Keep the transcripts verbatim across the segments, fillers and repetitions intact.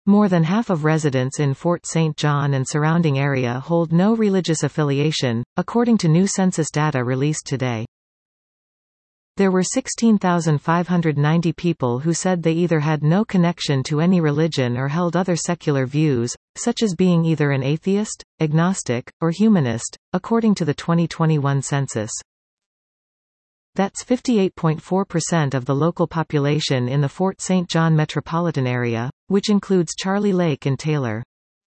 More than half of residents in Fort Saint John and surrounding area hold no religious affiliation, according to new census data released today. There were sixteen thousand five hundred ninety people who said they either had no connection to any religion or held other secular views, such as being either an atheist, agnostic, or humanist, according to the twenty twenty-one census. That's fifty-eight point four percent of the local population in the Fort Saint John metropolitan area, which includes Charlie Lake and Taylor.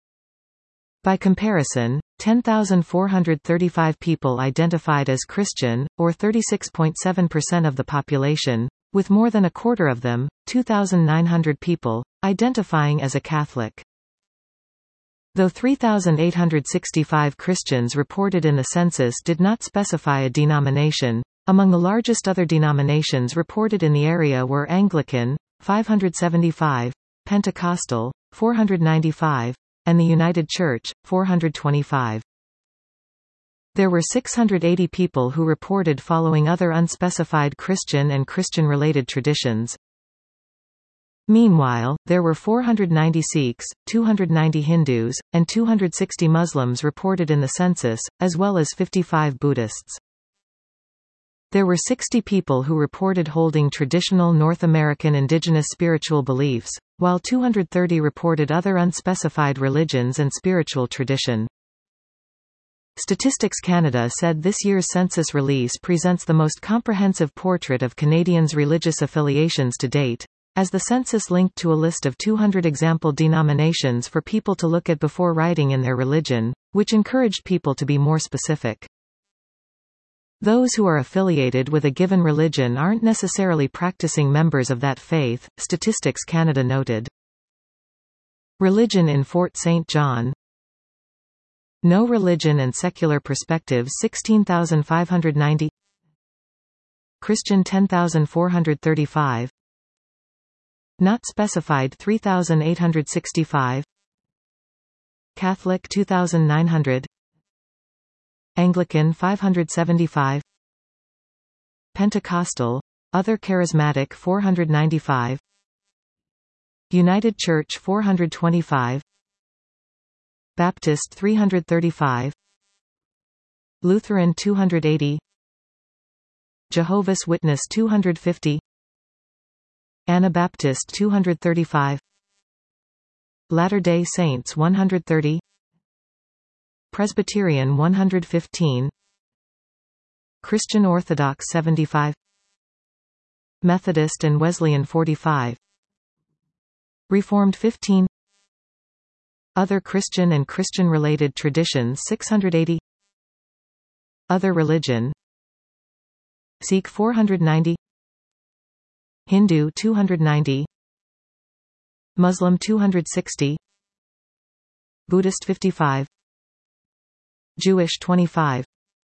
By comparison, ten thousand four hundred thirty-five people identified as Christian, or thirty-six point seven percent of the population, with more than a quarter of them, two thousand nine hundred people, identifying as a Catholic. Though three thousand eight hundred sixty-five Christians reported in the census did not specify a denomination, among the largest other denominations reported in the area were Anglican, five hundred seventy-five, Pentecostal, four hundred ninety-five, and the United Church, four hundred twenty-five. There were six hundred eighty people who reported following other unspecified Christian and Christian-related traditions. Meanwhile, there were four hundred ninety Sikhs, two hundred ninety Hindus, and two hundred sixty Muslims reported in the census, as well as fifty-five Buddhists. There were sixty people who reported holding traditional North American indigenous spiritual beliefs, while two hundred thirty reported other unspecified religions and spiritual tradition. Statistics Canada said this year's census release presents the most comprehensive portrait of Canadians' religious affiliations to date, as the census linked to a list of two hundred example denominations for people to look at before writing in their religion, which encouraged people to be more specific. Those who are affiliated with a given religion aren't necessarily practicing members of that faith, Statistics Canada noted. Religion in Fort Saint John. No religion and secular perspectives sixteen thousand five hundred ninety. Christian ten thousand four hundred thirty-five. Not specified three thousand eight hundred sixty-five. Catholic two thousand nine hundred. Anglican five hundred seventy-five. Pentecostal, other charismatic four hundred ninety-five. United Church four hundred twenty-five. Baptist three hundred thirty-five. Lutheran two hundred eighty. Jehovah's Witness two hundred fifty. Anabaptist two hundred thirty-five. Latter-day Saints one hundred thirty. Presbyterian one hundred fifteen. Christian Orthodox seventy-five. Methodist and Wesleyan forty-five. Reformed fifteen. Other Christian and Christian-related traditions six hundred eighty. Other religion. Sikh four hundred ninety. Hindu two hundred ninety. Muslim two hundred sixty. Buddhist fifty-five. Jewish twenty-five.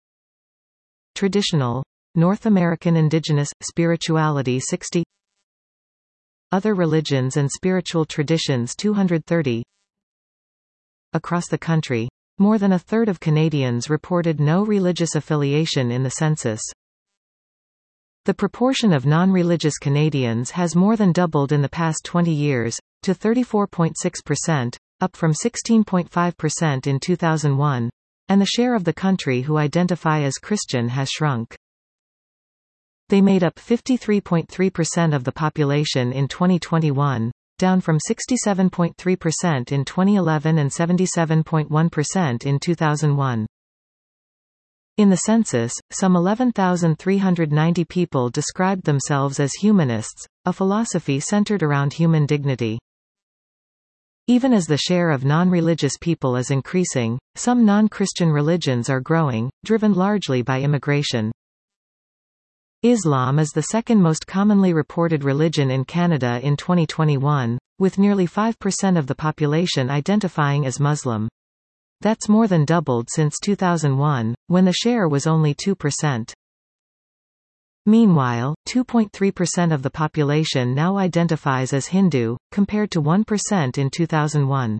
Traditional North American Indigenous spirituality sixty. Other religions and spiritual traditions two hundred thirty. Across the country, more than a third of Canadians reported no religious affiliation in the census. The proportion of non-religious Canadians has more than doubled in the past twenty years, to thirty-four point six percent, up from sixteen point five percent in two thousand one. And the share of the country who identify as Christian has shrunk. They made up fifty-three point three percent of the population in twenty twenty-one, down from sixty-seven point three percent in twenty eleven and seventy-seven point one percent in two thousand one. In the census, some eleven thousand three hundred ninety people described themselves as humanists, a philosophy centered around human dignity. Even as the share of non-religious people is increasing, some non-Christian religions are growing, driven largely by immigration. Islam is the second most commonly reported religion in Canada in twenty twenty-one, with nearly five percent of the population identifying as Muslim. That's more than doubled since two thousand one, when the share was only two percent. Meanwhile, two point three percent of the population now identifies as Hindu, compared to one percent in two thousand one.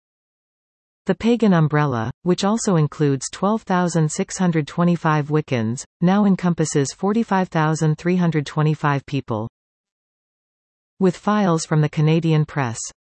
The pagan umbrella, which also includes twelve thousand six hundred twenty-five Wiccans, now encompasses forty-five thousand three hundred twenty-five people. With files from the Canadian Press.